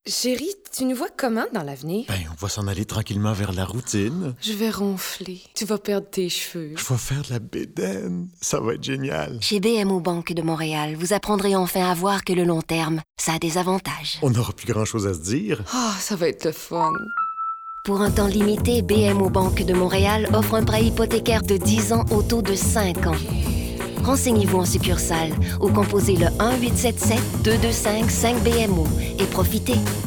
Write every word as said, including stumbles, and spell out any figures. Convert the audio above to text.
Chérie, tu nous vois comment dans l'avenir? Ben, on va s'en aller tranquillement vers la routine. Je vais ronfler. Tu vas perdre tes cheveux. Je vais faire de la bédaine. Ça va être génial. Chez B M O Banque de Montréal, vous apprendrez enfin à voir que le long terme, ça a des avantages. On n'aura plus grand-chose à se dire. Ah, ça va être le fun. Pour un temps limité, B M O Banque de Montréal offre un prêt hypothécaire de dix ans au taux de cinq ans. Renseignez-vous en succursale ou composez le un huit sept sept deux deux cinq cinq B M O et profitez.